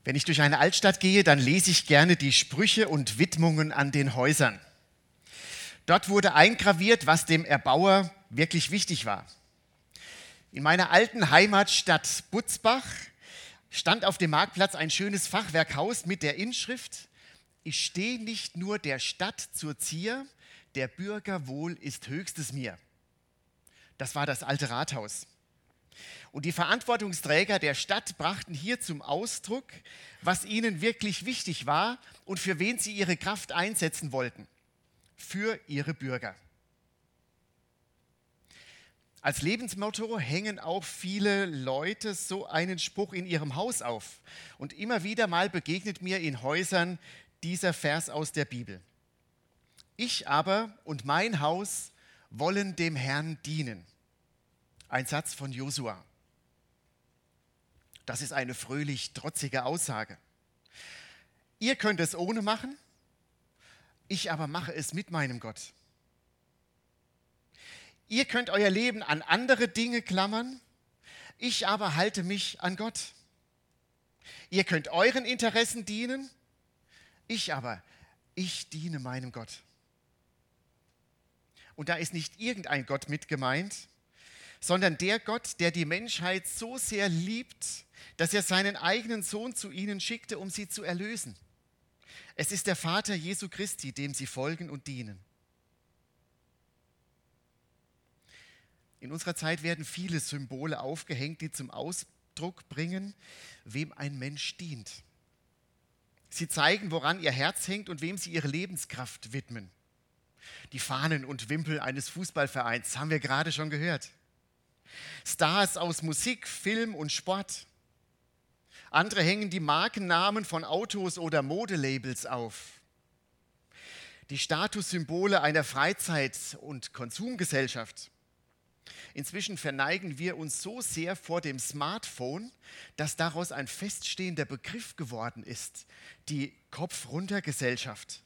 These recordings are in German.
Wenn ich durch eine Altstadt gehe, dann lese ich gerne die Sprüche und Widmungen an den Häusern. Dort wurde eingraviert, was dem Erbauer wirklich wichtig war. In meiner alten Heimatstadt Butzbach stand auf dem Marktplatz ein schönes Fachwerkhaus mit der Inschrift: Ich stehe nicht nur der Stadt zur Zier, der Bürger wohl ist höchstes mir. Das war das alte Rathaus. Und die Verantwortungsträger der Stadt brachten hier zum Ausdruck, was ihnen wirklich wichtig war und für wen sie ihre Kraft einsetzen wollten: für ihre Bürger. Als Lebensmotto hängen auch viele Leute so einen Spruch in ihrem Haus auf. Und immer wieder mal begegnet mir in Häusern dieser Vers aus der Bibel: Ich aber und mein Haus wollen dem Herrn dienen. Ein Satz von Josua. Das ist eine fröhlich trotzige Aussage. Ihr könnt es ohne machen, ich aber mache es mit meinem Gott. Ihr könnt euer Leben an andere Dinge klammern, ich aber halte mich an Gott. Ihr könnt euren Interessen dienen, ich diene meinem Gott. Und da ist nicht irgendein Gott mit gemeint, sondern der Gott, der die Menschheit so sehr liebt, dass er seinen eigenen Sohn zu ihnen schickte, um sie zu erlösen. Es ist der Vater Jesu Christi, dem sie folgen und dienen. In unserer Zeit werden viele Symbole aufgehängt, die zum Ausdruck bringen, wem ein Mensch dient. Sie zeigen, woran ihr Herz hängt und wem sie ihre Lebenskraft widmen. Die Fahnen und Wimpel eines Fußballvereins haben wir gerade schon gehört. Stars aus Musik, Film und Sport. Andere hängen die Markennamen von Autos oder Modelabels auf. Die Statussymbole einer Freizeit- und Konsumgesellschaft. Inzwischen verneigen wir uns so sehr vor dem Smartphone, dass daraus ein feststehender Begriff geworden ist: die Kopf-runter-Gesellschaft.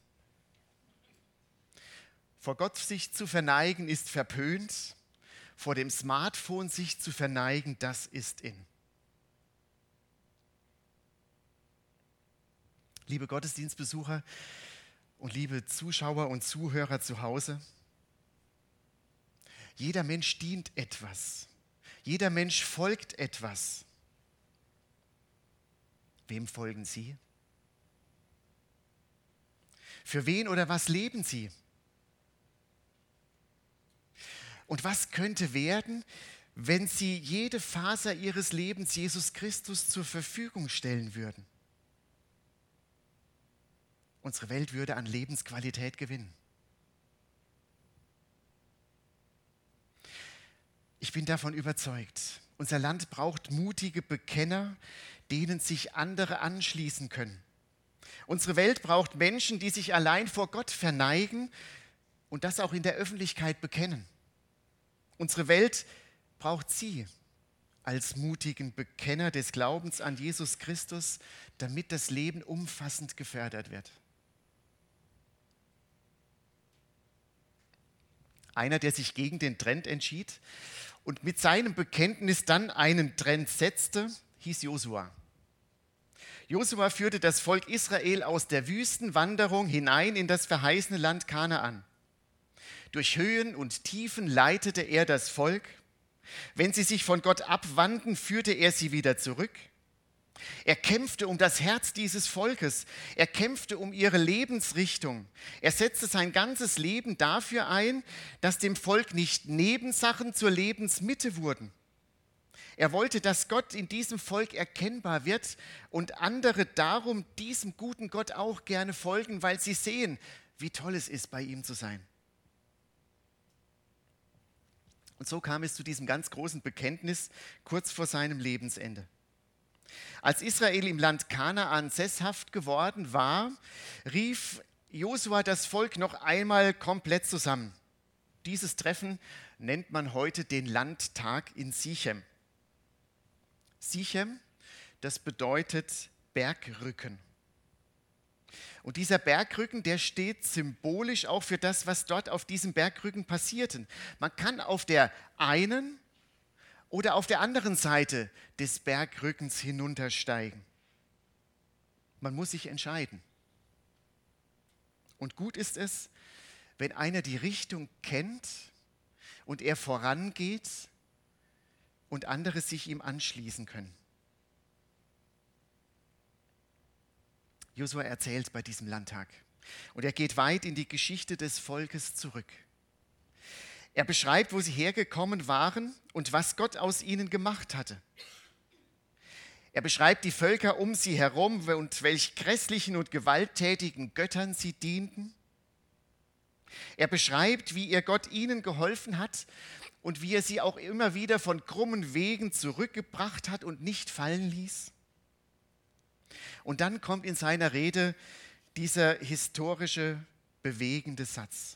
Vor Gott sich zu verneigen ist verpönt, vor dem Smartphone sich zu verneigen, das ist in. Liebe Gottesdienstbesucher und liebe Zuschauer und Zuhörer zu Hause, jeder Mensch dient etwas. Jeder Mensch folgt etwas. Wem folgen Sie? Für wen oder was leben Sie? Und was könnte werden, wenn Sie jede Faser Ihres Lebens Jesus Christus zur Verfügung stellen würden? Unsere Welt würde an Lebensqualität gewinnen. Ich bin davon überzeugt, unser Land braucht mutige Bekenner, denen sich andere anschließen können. Unsere Welt braucht Menschen, die sich allein vor Gott verneigen und das auch in der Öffentlichkeit bekennen. Unsere Welt braucht Sie als mutigen Bekenner des Glaubens an Jesus Christus, damit das Leben umfassend gefördert wird. Einer, der sich gegen den Trend entschied und mit seinem Bekenntnis dann einen Trend setzte, hieß Josua. Josua führte das Volk Israel aus der Wüstenwanderung hinein in das verheißene Land Kanaan. Durch Höhen und Tiefen leitete er das Volk. Wenn sie sich von Gott abwandten, führte er sie wieder zurück. Er kämpfte um das Herz dieses Volkes. Er kämpfte um ihre Lebensrichtung. Er setzte sein ganzes Leben dafür ein, dass dem Volk nicht Nebensachen zur Lebensmitte wurden. Er wollte, dass Gott in diesem Volk erkennbar wird und andere darum diesem guten Gott auch gerne folgen, weil sie sehen, wie toll es ist, bei ihm zu sein. Und so kam es zu diesem ganz großen Bekenntnis kurz vor seinem Lebensende. Als Israel im Land Kanaan sesshaft geworden war, rief Josua das Volk noch einmal komplett zusammen. Dieses Treffen nennt man heute den Landtag in Sichem. Sichem, das bedeutet Bergrücken. Und dieser Bergrücken, der steht symbolisch auch für das, was dort auf diesem Bergrücken passierte. Man kann auf der einen oder auf der anderen Seite des Bergrückens hinuntersteigen. Man muss sich entscheiden. Und gut ist es, wenn einer die Richtung kennt und er vorangeht und andere sich ihm anschließen können. Josua erzählt bei diesem Landtag und er geht weit in die Geschichte des Volkes zurück. Er beschreibt, wo sie hergekommen waren und was Gott aus ihnen gemacht hatte. Er beschreibt die Völker um sie herum und welch grässlichen und gewalttätigen Göttern sie dienten. Er beschreibt, wie ihr Gott ihnen geholfen hat und wie er sie auch immer wieder von krummen Wegen zurückgebracht hat und nicht fallen ließ. Und dann kommt in seiner Rede dieser historische, bewegende Satz.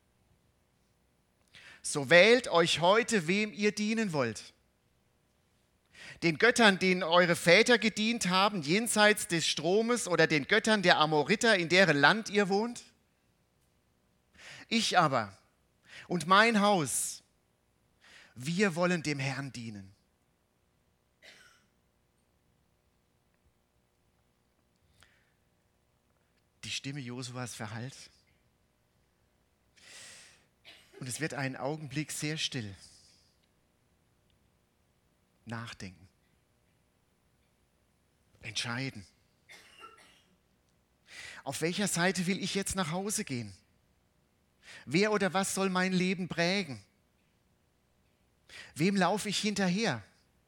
So wählt euch heute, wem ihr dienen wollt. Den Göttern, denen eure Väter gedient haben, jenseits des Stromes, oder den Göttern der Amoriter, in deren Land ihr wohnt? Ich aber und mein Haus, wir wollen dem Herrn dienen. Die Stimme Josuas verhallt und es wird einen Augenblick sehr still. Nachdenken. Entscheiden. Auf welcher Seite will ich jetzt nach Hause gehen? Wer oder was soll mein Leben prägen? Wem laufe ich hinterher?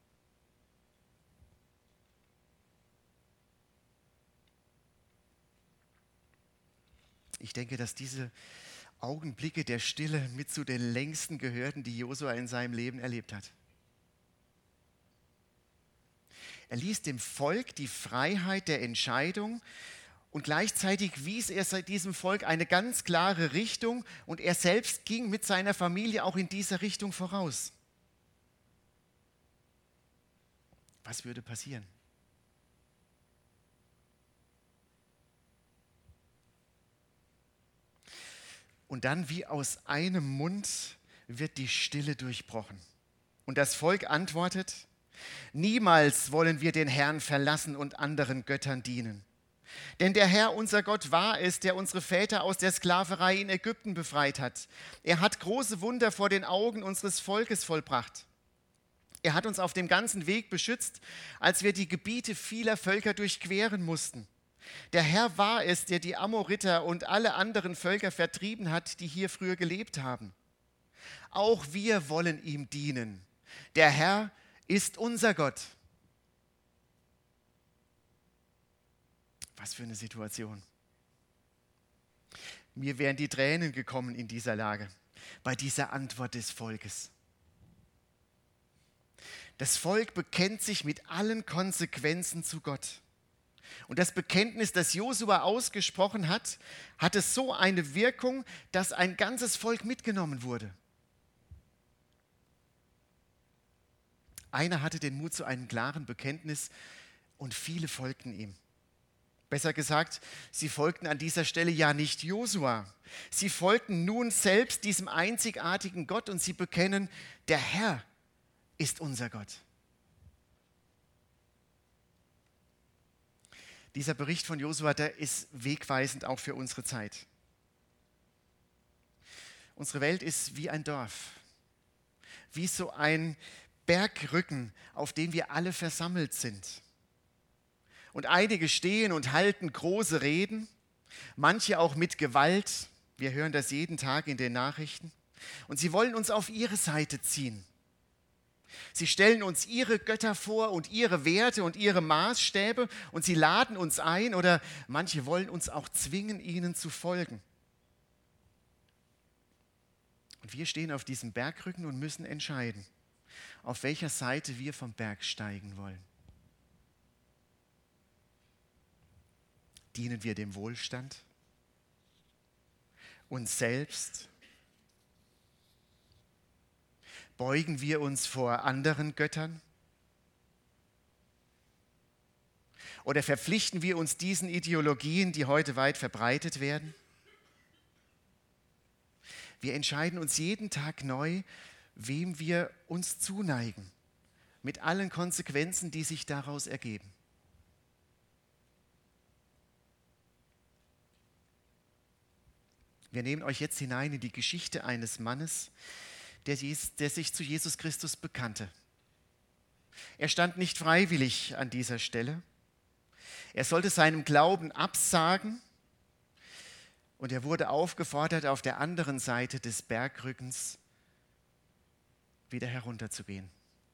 Ich denke, dass diese Augenblicke der Stille mit zu den längsten gehörten, die Josua in seinem Leben erlebt hat. Er ließ dem Volk die Freiheit der Entscheidung und gleichzeitig wies er diesem Volk eine ganz klare Richtung und er selbst ging mit seiner Familie auch in dieser Richtung voraus. Was würde passieren? Und dann wie aus einem Mund wird die Stille durchbrochen. Und das Volk antwortet: Niemals wollen wir den Herrn verlassen und anderen Göttern dienen. Denn der Herr, unser Gott, war es, der unsere Väter aus der Sklaverei in Ägypten befreit hat. Er hat große Wunder vor den Augen unseres Volkes vollbracht. Er hat uns auf dem ganzen Weg beschützt, als wir die Gebiete vieler Völker durchqueren mussten. Der Herr war es, der die Amoriter und alle anderen Völker vertrieben hat, die hier früher gelebt haben. Auch wir wollen ihm dienen. Der Herr ist unser Gott. Was für eine Situation. Mir wären die Tränen gekommen in dieser Lage, bei dieser Antwort des Volkes. Das Volk bekennt sich mit allen Konsequenzen zu Gott. Und das Bekenntnis, das Josua ausgesprochen hat, hatte so eine Wirkung, dass ein ganzes Volk mitgenommen wurde. Einer hatte den Mut zu einem klaren Bekenntnis und viele folgten ihm. Besser gesagt, sie folgten an dieser Stelle ja nicht Josua. Sie folgten nun selbst diesem einzigartigen Gott und sie bekennen, der Herr ist unser Gott. Dieser Bericht von Josua, der ist wegweisend auch für unsere Zeit. Unsere Welt ist wie ein Dorf, wie so ein Bergrücken, auf dem wir alle versammelt sind. Und einige stehen und halten große Reden, manche auch mit Gewalt. Wir hören das jeden Tag in den Nachrichten. Und sie wollen uns auf ihre Seite ziehen. Sie stellen uns ihre Götter vor und ihre Werte und ihre Maßstäbe und sie laden uns ein oder manche wollen uns auch zwingen, ihnen zu folgen. Und wir stehen auf diesem Bergrücken und müssen entscheiden, auf welcher Seite wir vom Berg steigen wollen. Dienen wir dem Wohlstand, uns selbst? Beugen wir uns vor anderen Göttern? Oder verpflichten wir uns diesen Ideologien, die heute weit verbreitet werden? Wir entscheiden uns jeden Tag neu, wem wir uns zuneigen, mit allen Konsequenzen, die sich daraus ergeben. Wir nehmen euch jetzt hinein in die Geschichte eines Mannes, der sich zu Jesus Christus bekannte. Er stand nicht freiwillig an dieser Stelle. Er sollte seinem Glauben absagen und er wurde aufgefordert, auf der anderen Seite des Bergrückens wieder herunterzugehen.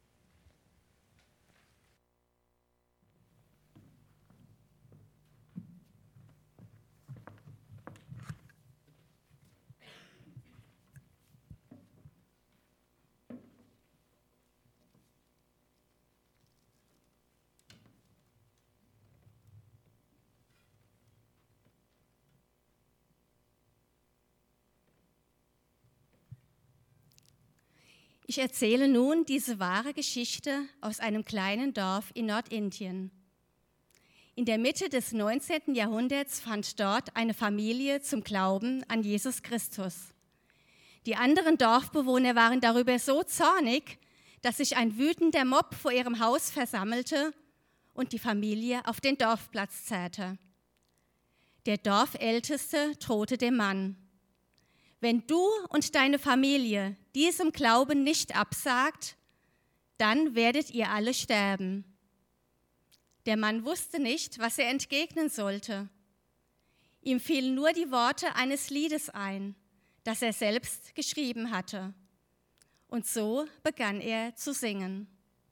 Ich erzähle nun diese wahre Geschichte aus einem kleinen Dorf in Nordindien. In der Mitte des 19. Jahrhunderts fand dort eine Familie zum Glauben an Jesus Christus. Die anderen Dorfbewohner waren darüber so zornig, dass sich ein wütender Mob vor ihrem Haus versammelte und die Familie auf den Dorfplatz zerrte. Der Dorfälteste drohte dem Mann: Wenn du und deine Familie diesem Glauben nicht absagt, dann werdet ihr alle sterben. Der Mann wusste nicht, was er entgegnen sollte. Ihm fielen nur die Worte eines Liedes ein, das er selbst geschrieben hatte. Und so begann er zu singen.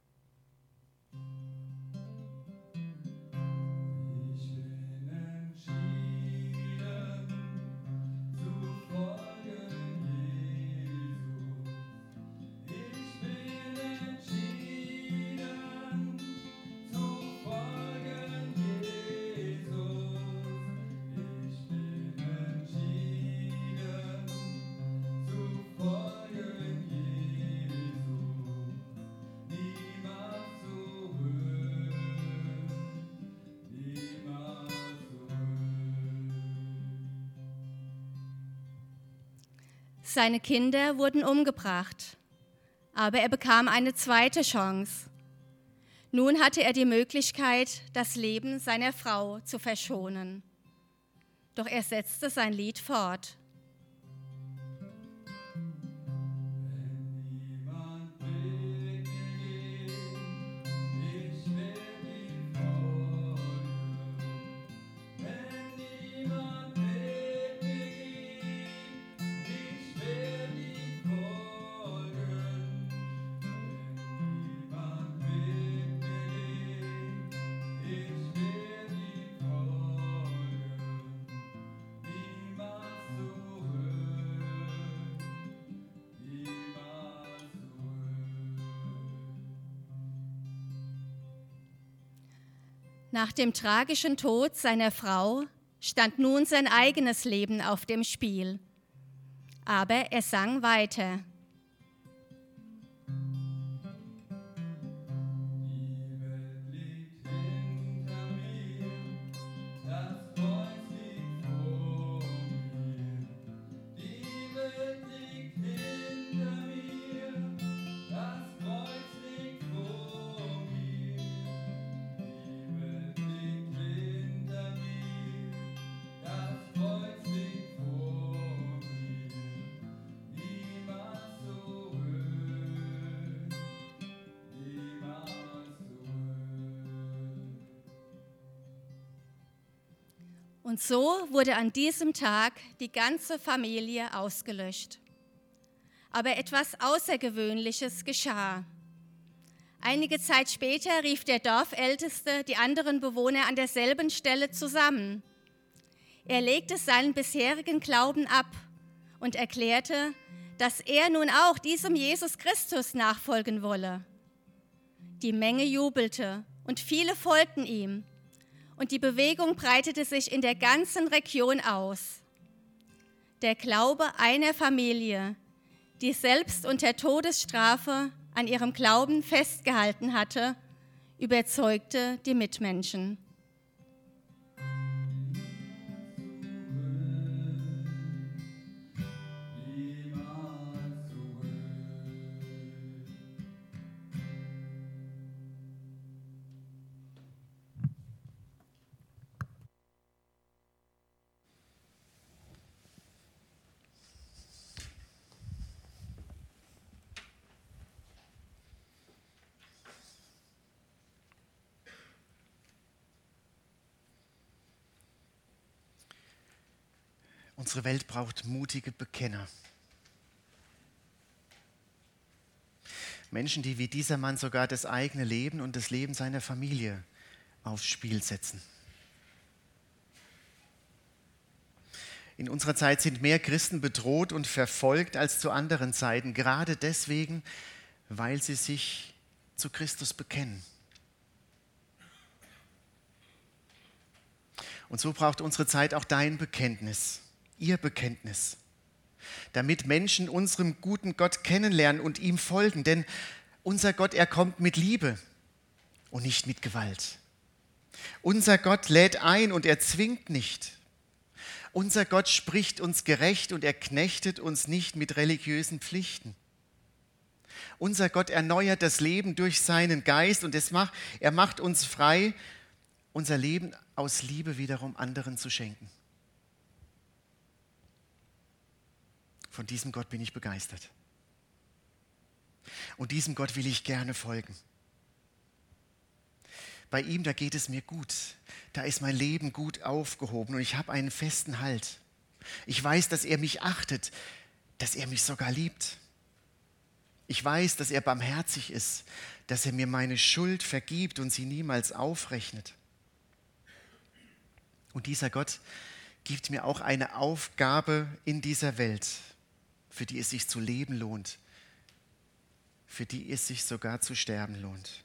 Seine Kinder wurden umgebracht, aber er bekam eine zweite Chance. Nun hatte er die Möglichkeit, das Leben seiner Frau zu verschonen. Doch er setzte sein Lied fort. Nach dem tragischen Tod seiner Frau stand nun sein eigenes Leben auf dem Spiel. Aber er sang weiter. Und so wurde an diesem Tag die ganze Familie ausgelöscht. Aber etwas Außergewöhnliches geschah. Einige Zeit später rief der Dorfälteste die anderen Bewohner an derselben Stelle zusammen. Er legte seinen bisherigen Glauben ab und erklärte, dass er nun auch diesem Jesus Christus nachfolgen wolle. Die Menge jubelte und viele folgten ihm. Und die Bewegung breitete sich in der ganzen Region aus. Der Glaube einer Familie, die selbst unter Todesstrafe an ihrem Glauben festgehalten hatte, überzeugte die Mitmenschen. Unsere Welt braucht mutige Bekenner. Menschen, die wie dieser Mann sogar das eigene Leben und das Leben seiner Familie aufs Spiel setzen. In unserer Zeit sind mehr Christen bedroht und verfolgt als zu anderen Zeiten, gerade deswegen, weil sie sich zu Christus bekennen. Und so braucht unsere Zeit auch dein Bekenntnis, ihr Bekenntnis, damit Menschen unserem guten Gott kennenlernen und ihm folgen. Denn unser Gott, er kommt mit Liebe und nicht mit Gewalt. Unser Gott lädt ein und er zwingt nicht. Unser Gott spricht uns gerecht und er knechtet uns nicht mit religiösen Pflichten. Unser Gott erneuert das Leben durch seinen Geist und er macht uns frei, unser Leben aus Liebe wiederum anderen zu schenken. Von diesem Gott bin ich begeistert. Und diesem Gott will ich gerne folgen. Bei ihm, da geht es mir gut. Da ist mein Leben gut aufgehoben und ich habe einen festen Halt. Ich weiß, dass er mich achtet, dass er mich sogar liebt. Ich weiß, dass er barmherzig ist, dass er mir meine Schuld vergibt und sie niemals aufrechnet. Und dieser Gott gibt mir auch eine Aufgabe in dieser Welt, für die es sich zu leben lohnt, für die es sich sogar zu sterben lohnt.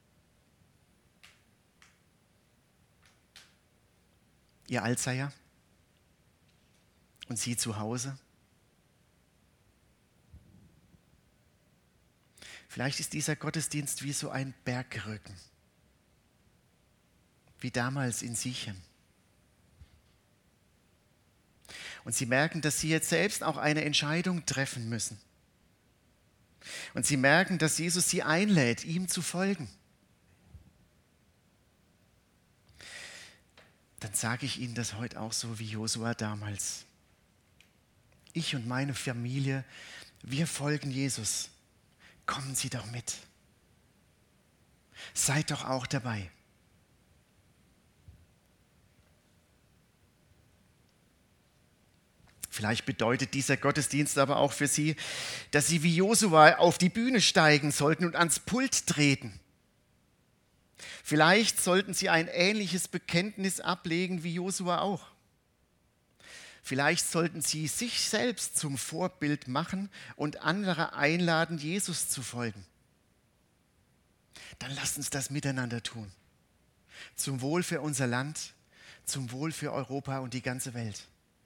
Ihr Altseier und Sie zu Hause. Vielleicht ist dieser Gottesdienst wie so ein Bergrücken, wie damals in Sichem. Und Sie merken, dass Sie jetzt selbst auch eine Entscheidung treffen müssen. Und Sie merken, dass Jesus Sie einlädt, ihm zu folgen. Dann sage ich Ihnen das heute auch so wie Josua damals. Ich und meine Familie, wir folgen Jesus. Kommen Sie doch mit. Seid doch auch dabei. Vielleicht bedeutet dieser Gottesdienst aber auch für Sie, dass Sie wie Josua auf die Bühne steigen sollten und ans Pult treten. Vielleicht sollten Sie ein ähnliches Bekenntnis ablegen wie Josua auch. Vielleicht sollten Sie sich selbst zum Vorbild machen und andere einladen, Jesus zu folgen. Dann lasst uns das miteinander tun. Zum Wohl für unser Land, zum Wohl für Europa und die ganze Welt.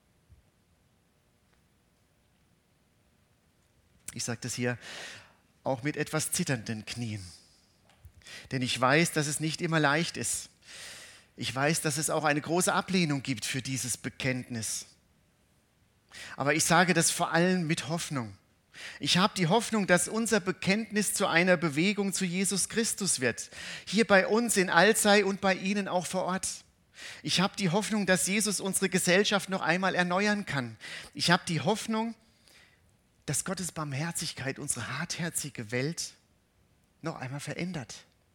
Ich sage das hier auch mit etwas zitternden Knien. Denn ich weiß, dass es nicht immer leicht ist. Ich weiß, dass es auch eine große Ablehnung gibt für dieses Bekenntnis. Aber ich sage das vor allem mit Hoffnung. Ich habe die Hoffnung, dass unser Bekenntnis zu einer Bewegung zu Jesus Christus wird. Hier bei uns in Alzey und bei Ihnen auch vor Ort. Ich habe die Hoffnung, dass Jesus unsere Gesellschaft noch einmal erneuern kann. Ich habe die Hoffnung, dass Gottes Barmherzigkeit unsere hartherzige Welt noch einmal verändert.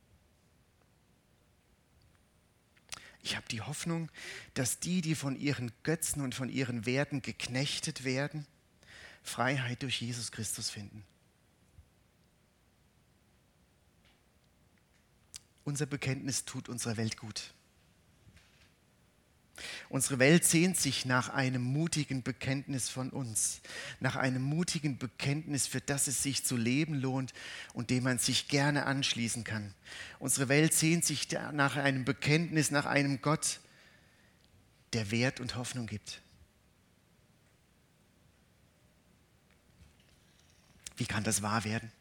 Ich habe die Hoffnung, dass die von ihren Götzen und von ihren Werten geknechtet werden, Freiheit durch Jesus Christus finden. Unser Bekenntnis tut unserer Welt gut. Unsere Welt sehnt sich nach einem mutigen Bekenntnis von uns, nach einem mutigen Bekenntnis, für das es sich zu leben lohnt und dem man sich gerne anschließen kann. Unsere Welt sehnt sich nach einem Bekenntnis, nach einem Gott, der Wert und Hoffnung gibt. Wie kann das wahr werden?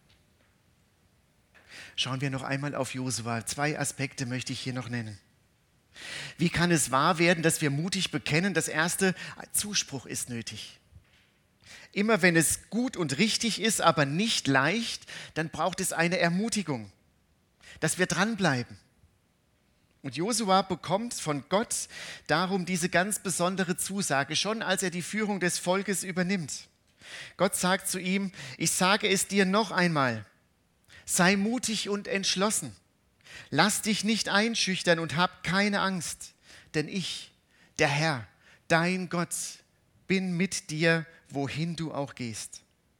Schauen wir noch einmal auf Josua. 2 Aspekte möchte ich hier noch nennen. Wie kann es wahr werden, dass wir mutig bekennen? Das erste, Zuspruch ist nötig. Immer wenn es gut und richtig ist, aber nicht leicht, dann braucht es eine Ermutigung, dass wir dranbleiben. Und Josua bekommt von Gott darum diese ganz besondere Zusage, schon als er die Führung des Volkes übernimmt. Gott sagt zu ihm, ich sage es dir noch einmal, sei mutig und entschlossen. Lass dich nicht einschüchtern und hab keine Angst, denn ich, der Herr, dein Gott, bin mit dir, wohin du auch gehst.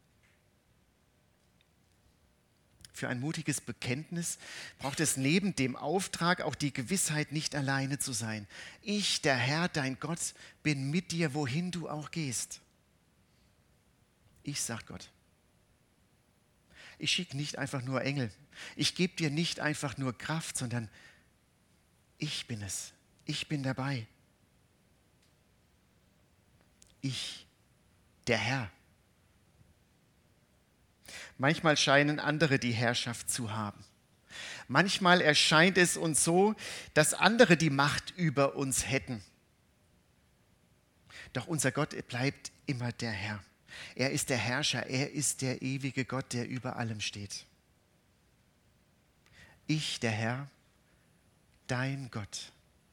Für ein mutiges Bekenntnis braucht es neben dem Auftrag auch die Gewissheit, nicht alleine zu sein. Ich, der Herr, dein Gott, bin mit dir, wohin du auch gehst. Ich, sagt Gott. Ich schicke nicht einfach nur Engel. Ich gebe dir nicht einfach nur Kraft, sondern ich bin es. Ich bin dabei. Ich, der Herr. Manchmal scheinen andere die Herrschaft zu haben. Manchmal erscheint es uns so, dass andere die Macht über uns hätten. Doch unser Gott bleibt immer der Herr. Er ist der Herrscher, er ist der ewige Gott, der über allem steht. Ich, der Herr, dein Gott.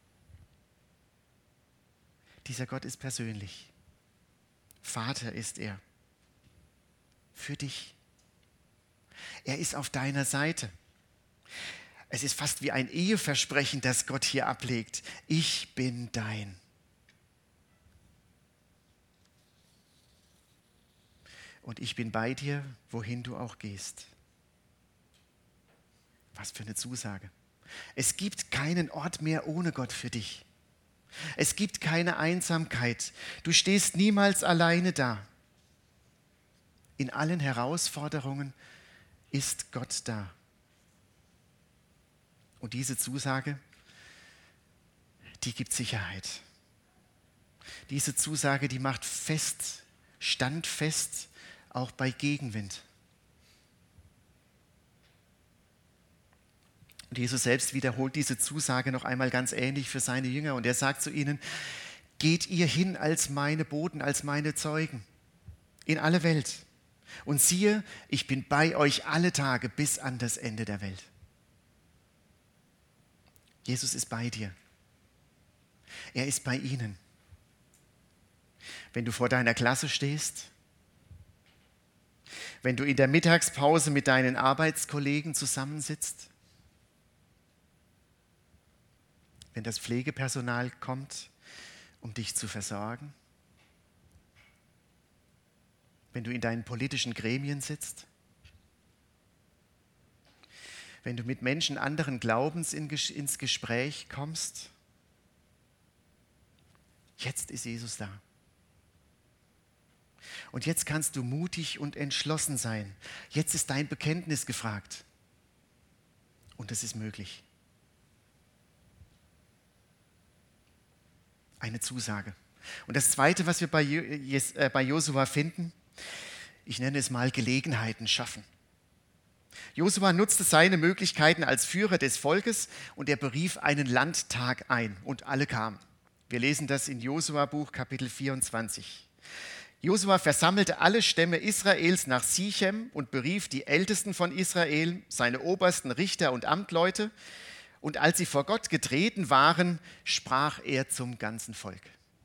Dieser Gott ist persönlich. Vater ist er. Für dich. Er ist auf deiner Seite. Es ist fast wie ein Eheversprechen, das Gott hier ablegt. Ich bin dein. Und ich bin bei dir, wohin du auch gehst. Was für eine Zusage. Es gibt keinen Ort mehr ohne Gott für dich. Es gibt keine Einsamkeit. Du stehst niemals alleine da. In allen Herausforderungen ist Gott da. Und diese Zusage, die gibt Sicherheit. Diese Zusage, die macht fest, standfest, auch bei Gegenwind. Und Jesus selbst wiederholt diese Zusage noch einmal ganz ähnlich für seine Jünger. Und er sagt zu ihnen, geht ihr hin als meine Boten, als meine Zeugen in alle Welt. Und siehe, ich bin bei euch alle Tage bis an das Ende der Welt. Jesus ist bei dir. Er ist bei ihnen. Wenn du vor deiner Klasse stehst, wenn du in der Mittagspause mit deinen Arbeitskollegen zusammensitzt, wenn das Pflegepersonal kommt, um dich zu versorgen, wenn du in deinen politischen Gremien sitzt, wenn du mit Menschen anderen Glaubens ins Gespräch kommst, jetzt ist Jesus da. Und jetzt kannst du mutig und entschlossen sein. Jetzt ist dein Bekenntnis gefragt. Und es ist möglich. Eine Zusage. Und das Zweite, was wir bei Josua finden, ich nenne es mal Gelegenheiten schaffen. Josua nutzte seine Möglichkeiten als Führer des Volkes und er berief einen Landtag ein und alle kamen. Wir lesen das in Josua-Buch Kapitel 24. Josua versammelte alle Stämme Israels nach Sichem und berief die Ältesten von Israel, seine obersten Richter und Amtleute. Und als sie vor Gott getreten waren, sprach er zum ganzen Volk.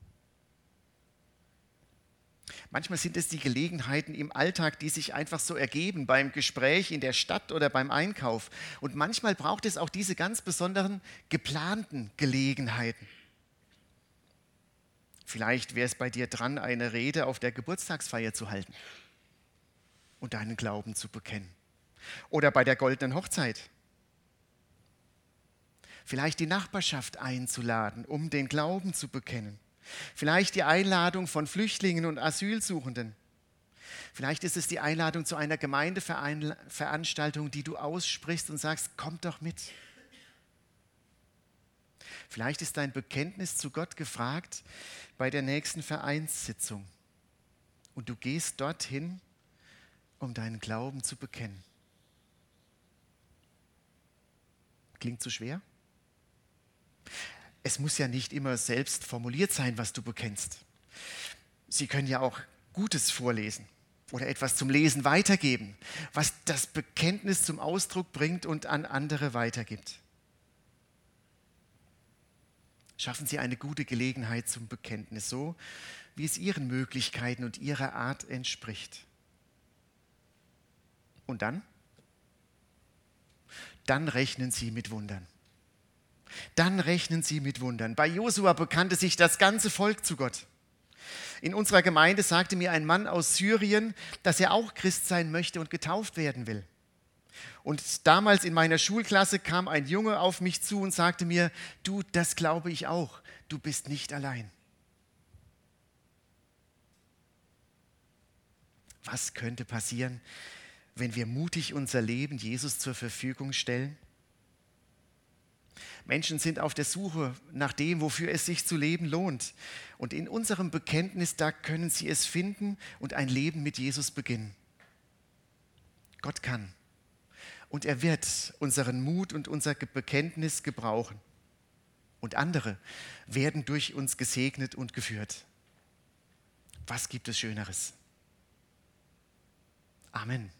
Manchmal sind es die Gelegenheiten im Alltag, die sich einfach so ergeben, beim Gespräch in der Stadt oder beim Einkauf. Und manchmal braucht es auch diese ganz besonderen geplanten Gelegenheiten. Vielleicht wäre es bei dir dran, eine Rede auf der Geburtstagsfeier zu halten und deinen Glauben zu bekennen. Oder bei der goldenen Hochzeit. Vielleicht die Nachbarschaft einzuladen, um den Glauben zu bekennen. Vielleicht die Einladung von Flüchtlingen und Asylsuchenden. Vielleicht ist es die Einladung zu einer Gemeindeveranstaltung, die du aussprichst und sagst, komm doch mit. Vielleicht ist dein Bekenntnis zu Gott gefragt bei der nächsten Vereinssitzung. Und du gehst dorthin, um deinen Glauben zu bekennen. Klingt zu schwer? Es muss ja nicht immer selbst formuliert sein, was du bekennst. Sie können ja auch Gutes vorlesen oder etwas zum Lesen weitergeben, was das Bekenntnis zum Ausdruck bringt und an andere weitergibt. Schaffen Sie eine gute Gelegenheit zum Bekenntnis, so wie es Ihren Möglichkeiten und Ihrer Art entspricht. Und dann? Dann rechnen Sie mit Wundern. Dann rechnen Sie mit Wundern. Bei Josua bekannte sich das ganze Volk zu Gott. In unserer Gemeinde sagte mir ein Mann aus Syrien, dass er auch Christ sein möchte und getauft werden will. Und damals in meiner Schulklasse kam ein Junge auf mich zu und sagte mir, du, das glaube ich auch, du bist nicht allein. Was könnte passieren, wenn wir mutig unser Leben Jesus zur Verfügung stellen? Menschen sind auf der Suche nach dem, wofür es sich zu leben lohnt. Und in unserem Bekenntnis, da können sie es finden und ein Leben mit Jesus beginnen. Gott kann. Und er wird unseren Mut und unser Bekenntnis gebrauchen. Und andere werden durch uns gesegnet und geführt. Was gibt es Schöneres? Amen.